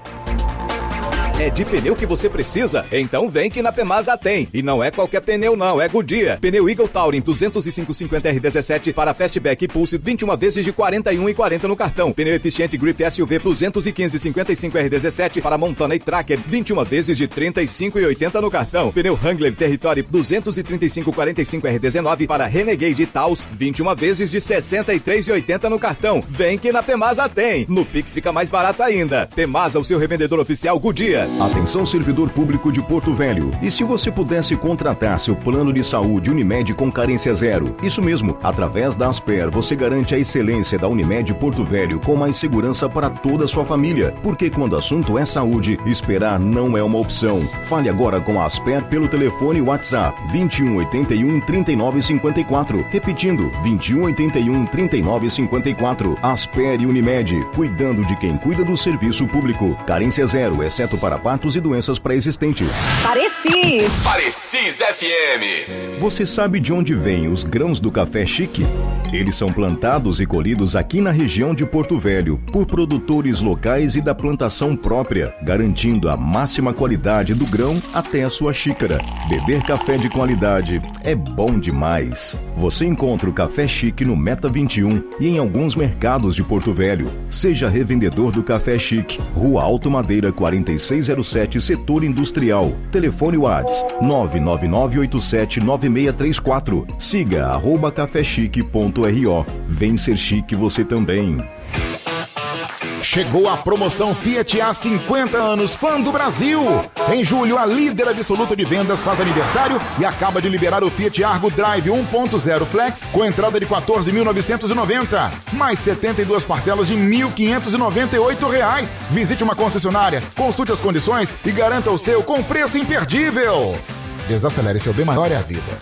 É de pneu que você precisa? Então vem que na Pemasa tem. E não é qualquer pneu não, é Goodyear. Pneu Eagle Touring duzentos e cinco cinquenta R dezessete para Fastback e Pulse vinte e uma vezes de quarenta e um e quarenta no cartão. Pneu eficiente Grip S U V duzentos e quinze cinquenta e cinco R dezessete para Montana e Tracker vinte e uma vezes de trinta e cinco e oitenta no cartão. Pneu Wrangler Territory duzentos e trinta e cinco quarenta e cinco R dezenove para Renegade e Taos vinte e uma vezes de sessenta e três e oitenta no cartão. Vem que na Pemasa tem. No Pix fica mais barato ainda. Pemasa, o seu revendedor oficial Goodyear. Atenção, servidor público de Porto Velho. E se você pudesse contratar seu plano de saúde Unimed com carência zero? Isso mesmo, através da Asper você garante a excelência da Unimed Porto Velho com mais segurança para toda a sua família. Porque quando o assunto é saúde, esperar não é uma opção. Fale agora com a Asper pelo telefone WhatsApp vinte e um oitenta e um trinta e nove cinquenta e quatro. Repetindo, vinte e um oitenta e um trinta e nove cinquenta e quatro. Asper e Unimed, cuidando de quem cuida do serviço público. Carência zero, exceto para partos e doenças pré-existentes. Parecis. Parecis F M. Você sabe de onde vêm os grãos do café chique? Eles são plantados e colhidos aqui na região de Porto Velho por produtores locais e da plantação própria, garantindo a máxima qualidade do grão até a sua xícara. Beber café de qualidade é bom demais. Você encontra o café chique no Meta vinte e um e em alguns mercados de Porto Velho. Seja revendedor do Café Chique, Rua Alto Madeira quarenta e seis zero sete, Setor Industrial. Telefone WhatsApp nove nove nove oito sete nove seis três quatro. Siga arroba cafechique ponto ro. Vem ser chique você também. Chegou a promoção Fiat há cinquenta anos, fã do Brasil. Em julho, a líder absoluta de vendas faz aniversário e acaba de liberar o Fiat Argo Drive um ponto zero Flex com entrada de quatorze mil novecentos e noventa, mais setenta e duas parcelas de mil quinhentos e noventa e oito reais. Visite uma concessionária, consulte as condições e garanta o seu com preço imperdível. Desacelere, seu bem maior é a vida.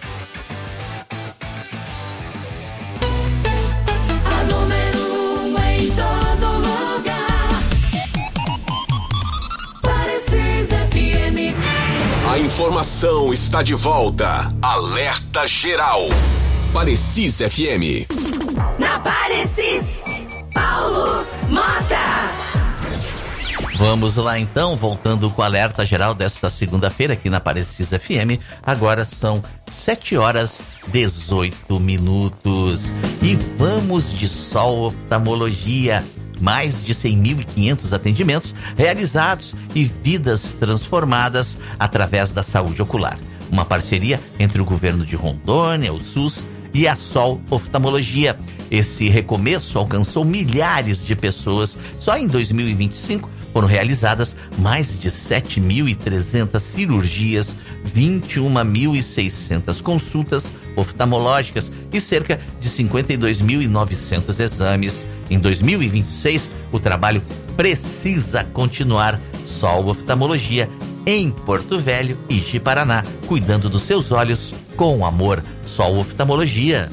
A informação está de volta. Alerta Geral. Parecis F M. Na Parecis, Paulo Mota. Vamos lá então, voltando com o alerta geral desta segunda-feira aqui na Parecis F M. Agora são sete horas e dezoito minutos. E vamos de Sol Oftalmologia. Mais de cem mil e quinhentos atendimentos realizados e vidas transformadas através da saúde ocular. Uma parceria entre o governo de Rondônia, o SUS e a Sol Oftalmologia. Esse recomeço alcançou milhares de pessoas. Só em dois mil e vinte e cinco foram realizadas mais de sete mil e trezentas cirurgias, vinte e uma mil e seiscentas consultas oftalmológicas e cerca de cinquenta e dois mil e novecentos exames. Em dois mil e vinte e seis, o trabalho precisa continuar. Sol Oftalmologia em Porto Velho e Ji-Paraná, cuidando dos seus olhos com amor. Sol Oftalmologia.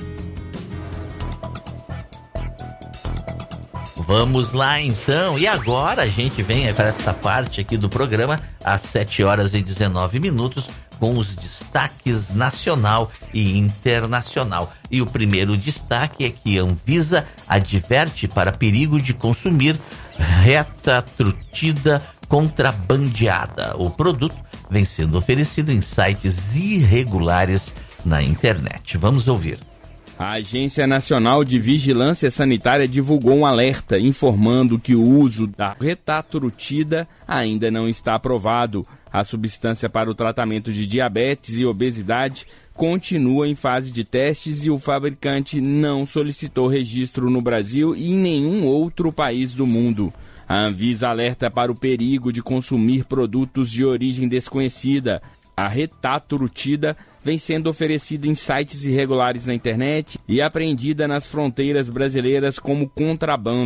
Vamos lá então, e agora a gente vem para esta parte aqui do programa às sete horas e dezenove minutos com os destaques nacional e internacional. E o primeiro destaque é que a Anvisa adverte para perigo de consumir retatrutida contrabandeada. O produto vem sendo oferecido em sites irregulares na internet. Vamos ouvir. A Agência Nacional de Vigilância Sanitária divulgou um alerta informando que o uso da retatrutida ainda não está aprovado. A substância para o tratamento de diabetes e obesidade continua em fase de testes e o fabricante não solicitou registro no Brasil e em nenhum outro país do mundo. A Anvisa alerta para o perigo de consumir produtos de origem desconhecida. A retatrutida vem sendo oferecida em sites irregulares na internet e apreendida nas fronteiras brasileiras como contrabando.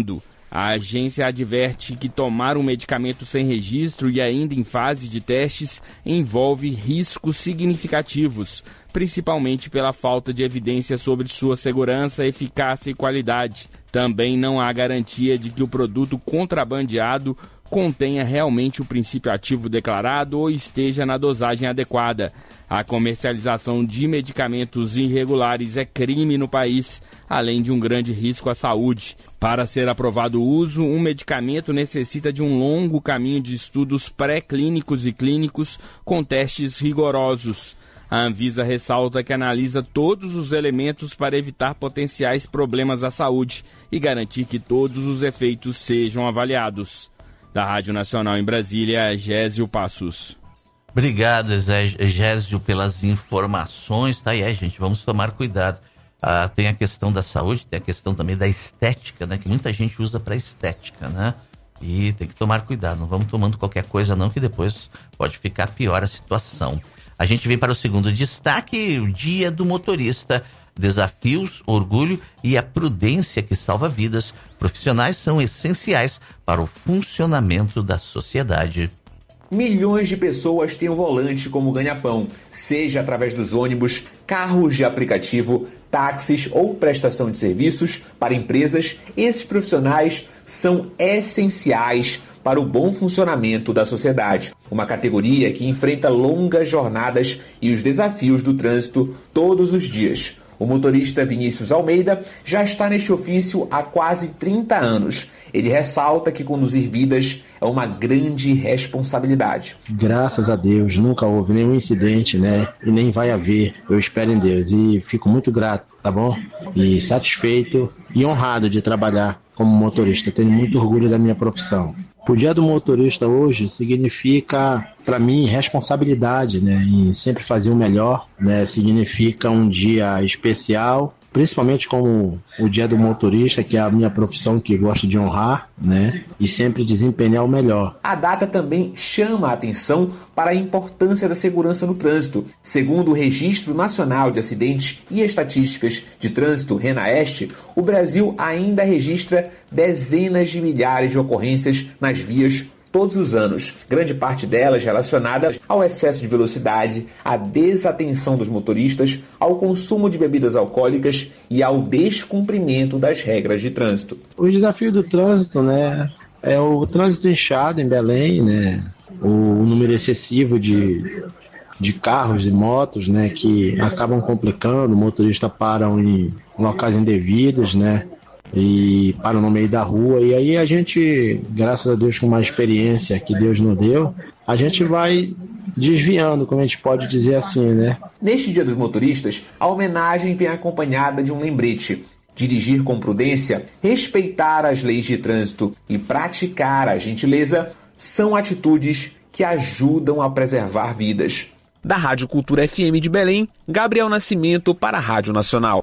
A agência adverte que tomar um medicamento sem registro e ainda em fase de testes envolve riscos significativos, principalmente pela falta de evidência sobre sua segurança, eficácia e qualidade. Também não há garantia de que o produto contrabandeado contenha realmente o princípio ativo declarado ou esteja na dosagem adequada. A comercialização de medicamentos irregulares é crime no país, além de um grande risco à saúde. Para ser aprovado o uso, um medicamento necessita de um longo caminho de estudos pré-clínicos e clínicos com testes rigorosos. A Anvisa ressalta que analisa todos os elementos para evitar potenciais problemas à saúde e garantir que todos os efeitos sejam avaliados. Da Rádio Nacional em Brasília, Gésio Passos. Obrigado, Gésio, pelas informações. Tá aí, é, gente, vamos tomar cuidado. Ah, tem a questão da saúde, tem a questão também da estética, né? Que muita gente usa para estética, né? E tem que tomar cuidado, não vamos tomando qualquer coisa não, que depois pode ficar pior a situação. A gente vem para o segundo destaque, o Dia do Motorista. Desafios, orgulho e a prudência que salva vidas. Profissionais são essenciais para o funcionamento da sociedade. Milhões de pessoas têm o volante como ganha-pão, seja através dos ônibus, carros de aplicativo, táxis ou prestação de serviços para empresas. Esses profissionais são essenciais para o bom funcionamento da sociedade. Uma categoria que enfrenta longas jornadas e os desafios do trânsito todos os dias. O motorista Vinícius Almeida já está neste ofício há quase trinta anos. Ele ressalta que conduzir vidas é uma grande responsabilidade. Graças a Deus, nunca houve nenhum incidente, né? E nem vai haver, eu espero em Deus. E fico muito grato, tá bom? E satisfeito e honrado de trabalhar como motorista. Tenho muito orgulho da minha profissão. O Dia do Motorista hoje significa, para mim, responsabilidade, né? Em sempre fazer o melhor, né? Significa um dia especial, principalmente como o Dia do Motorista, que é a minha profissão que gosto de honrar, né? E sempre desempenhar o melhor. A data também chama a atenção para a importância da segurança no trânsito. Segundo o Registro Nacional de Acidentes e Estatísticas de Trânsito, RENAEST, o Brasil ainda registra dezenas de milhares de ocorrências nas vias todos os anos, grande parte delas relacionadas ao excesso de velocidade, à desatenção dos motoristas, ao consumo de bebidas alcoólicas e ao descumprimento das regras de trânsito. O desafio do trânsito, né, é o trânsito inchado em Belém, né, o número excessivo de, de carros e motos, né, que acabam complicando, motoristas param em locais indevidos, né, e param no meio da rua, e aí a gente, graças a Deus, com uma experiência que Deus nos deu, a gente vai desviando, como a gente pode dizer assim, né? Neste Dia dos Motoristas, a homenagem vem acompanhada de um lembrete. Dirigir com prudência, respeitar as leis de trânsito e praticar a gentileza são atitudes que ajudam a preservar vidas. Da Rádio Cultura F M de Belém, Gabriel Nascimento para a Rádio Nacional.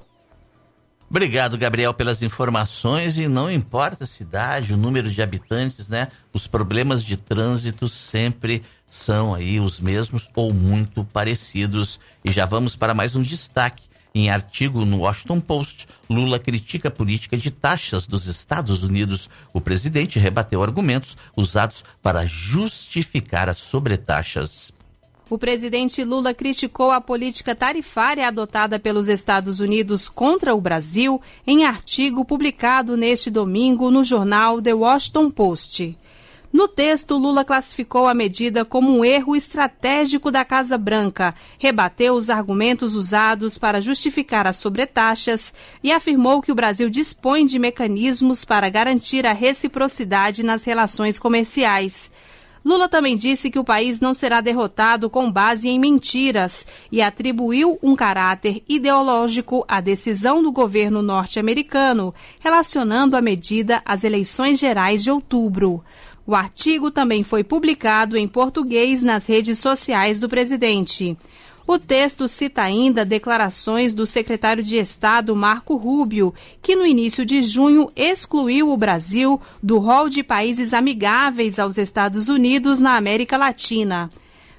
Obrigado, Gabriel, pelas informações. E não importa a cidade, o número de habitantes, né? Os problemas de trânsito sempre são aí os mesmos ou muito parecidos. E já vamos para mais um destaque. Em artigo no Washington Post, Lula critica a política de taxas dos Estados Unidos. O presidente rebateu argumentos usados para justificar as sobretaxas. O presidente Lula criticou a política tarifária adotada pelos Estados Unidos contra o Brasil em artigo publicado neste domingo no jornal The Washington Post. No texto, Lula classificou a medida como um erro estratégico da Casa Branca, rebateu os argumentos usados para justificar as sobretaxas e afirmou que o Brasil dispõe de mecanismos para garantir a reciprocidade nas relações comerciais. Lula também disse que o país não será derrotado com base em mentiras e atribuiu um caráter ideológico à decisão do governo norte-americano, relacionando a medida às eleições gerais de outubro. O artigo também foi publicado em português nas redes sociais do presidente. O texto cita ainda declarações do secretário de Estado Marco Rubio, que no início de junho excluiu o Brasil do rol de países amigáveis aos Estados Unidos na América Latina.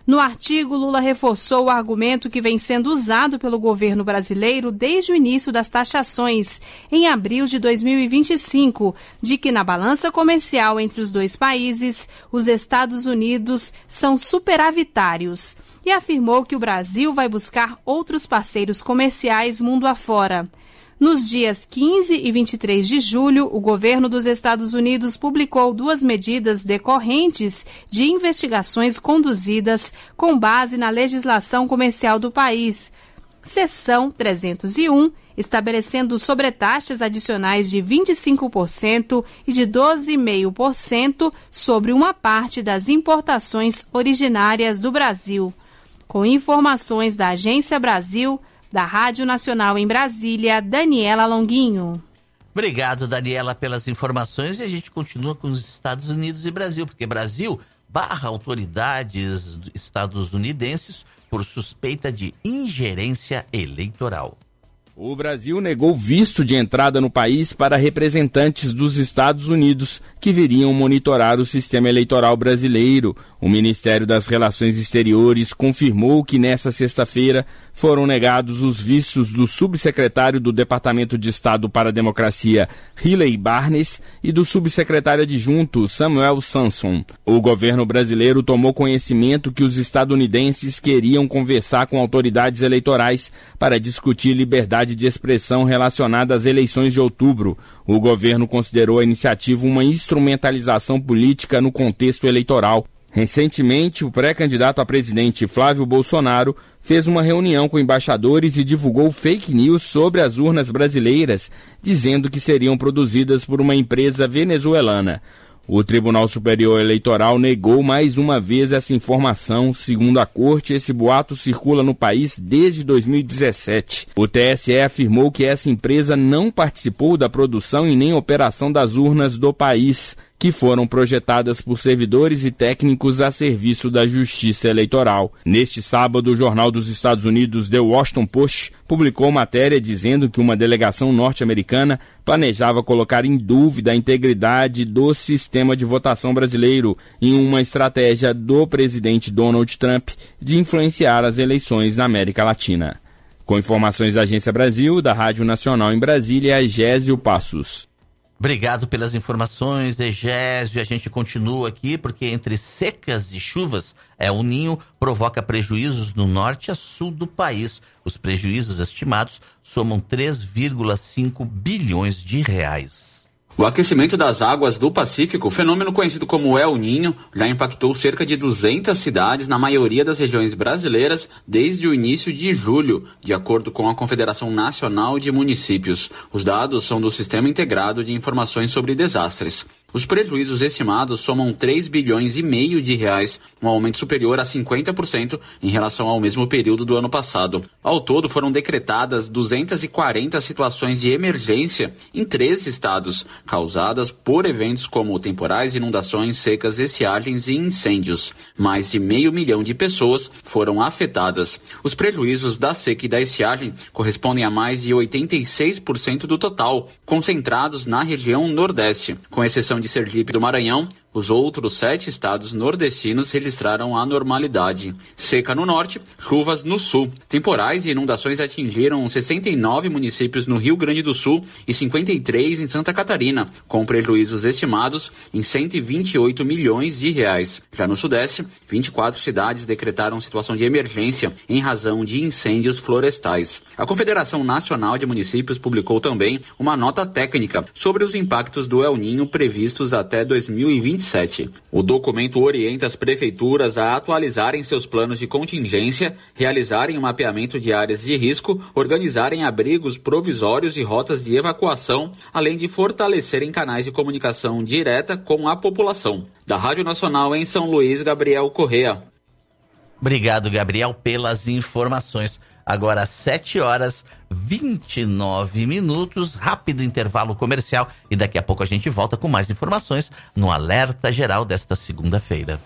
No artigo, Lula reforçou o argumento que vem sendo usado pelo governo brasileiro desde o início das taxações, em abril de dois mil e vinte e cinco, de que na balança comercial entre os dois países, os Estados Unidos são superavitários, e afirmou que o Brasil vai buscar outros parceiros comerciais mundo afora. Nos dias quinze e vinte e três de julho, o governo dos Estados Unidos publicou duas medidas decorrentes de investigações conduzidas com base na legislação comercial do país. Seção trezentos e um, estabelecendo sobretaxas adicionais de vinte e cinco por cento e de doze vírgula cinco por cento sobre uma parte das importações originárias do Brasil. Com informações da Agência Brasil, da Rádio Nacional em Brasília, Daniela Longuinho. Obrigado, Daniela, pelas informações. E a gente continua com os Estados Unidos e Brasil, porque Brasil barra autoridades estadunidenses por suspeita de ingerência eleitoral. O Brasil negou visto de entrada no país para representantes dos Estados Unidos que viriam monitorar o sistema eleitoral brasileiro. O Ministério das Relações Exteriores confirmou que nesta sexta-feira foram negados os vistos do subsecretário do Departamento de Estado para a Democracia, Riley Barnes, e do subsecretário adjunto, Samuel Sanson. O governo brasileiro tomou conhecimento que os estadunidenses queriam conversar com autoridades eleitorais para discutir liberdade de expressão relacionada às eleições de outubro. O governo considerou a iniciativa uma instrumentalização política no contexto eleitoral. Recentemente, o pré-candidato a presidente Flávio Bolsonaro fez uma reunião com embaixadores e divulgou fake news sobre as urnas brasileiras, dizendo que seriam produzidas por uma empresa venezuelana. O Tribunal Superior Eleitoral negou mais uma vez essa informação. Segundo a corte, esse boato circula no país desde dois mil e dezessete. O T S E afirmou que essa empresa não participou da produção e nem operação das urnas do país, que foram projetadas por servidores e técnicos a serviço da Justiça Eleitoral. Neste sábado, o Jornal dos Estados Unidos, The Washington Post, publicou matéria dizendo que uma delegação norte-americana planejava colocar em dúvida a integridade do sistema de votação brasileiro em uma estratégia do presidente Donald Trump de influenciar as eleições na América Latina. Com informações da Agência Brasil, da Rádio Nacional em Brasília, Egésio Passos. Obrigado pelas informações, Egésio. A gente continua aqui porque entre secas e chuvas, El Ninho provoca prejuízos no norte a sul do país. Os prejuízos estimados somam três vírgula cinco bilhões de reais. O aquecimento das águas do Pacífico, fenômeno conhecido como El Ninho, já impactou cerca de duzentas cidades na maioria das regiões brasileiras desde o início de julho, de acordo com a Confederação Nacional de Municípios. Os dados são do Sistema Integrado de Informações sobre Desastres. Os prejuízos estimados somam três bilhões e meio de reais, um aumento superior a cinquenta por cento em relação ao mesmo período do ano passado. Ao todo, foram decretadas duzentas e quarenta situações de emergência em três estados, causadas por eventos como temporais, inundações, secas, estiagens e incêndios. Mais de meio milhão de pessoas foram afetadas. Os prejuízos da seca e da estiagem correspondem a mais de oitenta e seis por cento do total, concentrados na região Nordeste, com exceção de Sergipe e do Maranhão. Os outros sete estados nordestinos registraram a normalidade. Seca no norte, chuvas no sul. Temporais e inundações atingiram sessenta e nove municípios no Rio Grande do Sul e cinquenta e três em Santa Catarina, com prejuízos estimados em cento e vinte e oito milhões de reais. Já no sudeste, vinte e quatro cidades decretaram situação de emergência em razão de incêndios florestais. A Confederação Nacional de Municípios publicou também uma nota técnica sobre os impactos do El Ninho previstos até dois mil e vinte e sete. O documento orienta as prefeituras a atualizarem seus planos de contingência, realizarem um mapeamento de áreas de risco, organizarem abrigos provisórios e rotas de evacuação, além de fortalecerem canais de comunicação direta com a população. Da Rádio Nacional em São Luís, Gabriel Correa. Obrigado, Gabriel, pelas informações. Agora, sete horas e vinte e nove minutos, rápido intervalo comercial e daqui a pouco a gente volta com mais informações no Alerta Geral desta segunda-feira.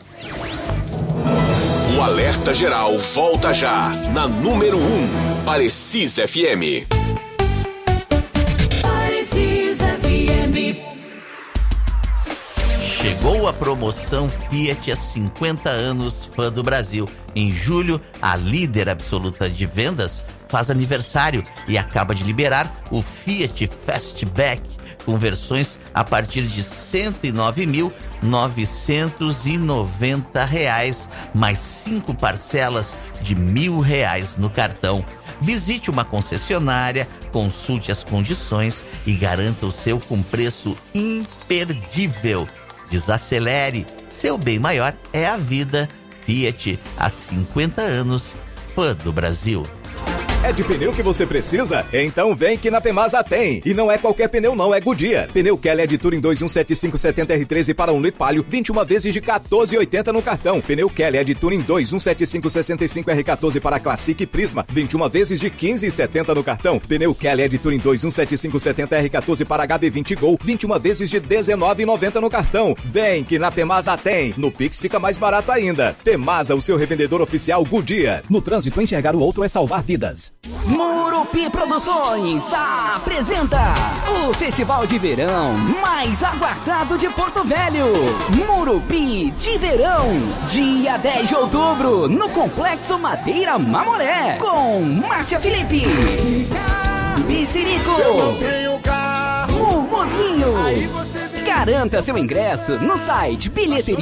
O Alerta Geral volta já na número um, Parecis F M. Chegou a promoção Fiat há cinquenta anos, fã do Brasil. Em julho, a líder absoluta de vendas faz aniversário e acaba de liberar o Fiat Fastback, com versões a partir de cento e nove mil novecentos e noventa reais, mais cinco parcelas de mil reais no cartão. Visite uma concessionária, consulte as condições e garanta o seu com preço imperdível. Desacelere, seu bem maior é a vida. Fiat, há cinquenta anos, fã do Brasil. É de pneu que você precisa? Então vem que na Pemasa tem. E não é qualquer pneu não, é Goodyear. Pneu Kelly é de Touring dois um sete cinco sete zero R treze para um litro palio, vinte e uma vezes de quatorze reais e oitenta centavos no cartão. Pneu Kelly é de Touring dois um sete cinco seis cinco R quatorze para Classic e Prisma, vinte e uma vezes de quinze reais e setenta centavos no cartão. Pneu Kelly é de Touring dois um sete cinco sete zero R quatorze para H B vinte Gol, vinte e uma vezes de dezenove reais e noventa centavos no cartão. Vem que na Pemasa tem. No Pix fica mais barato ainda. Pemasa, o seu revendedor oficial Goodyear. No trânsito, enxergar o outro é salvar vidas. Murupi Produções apresenta o festival de verão mais aguardado de Porto Velho. Murupi de Verão, dia dez de outubro, no Complexo Madeira Mamoré, com Márcia Felipe, Bicirico, Mumuzinho. Garanta seu ingresso no site bilheteria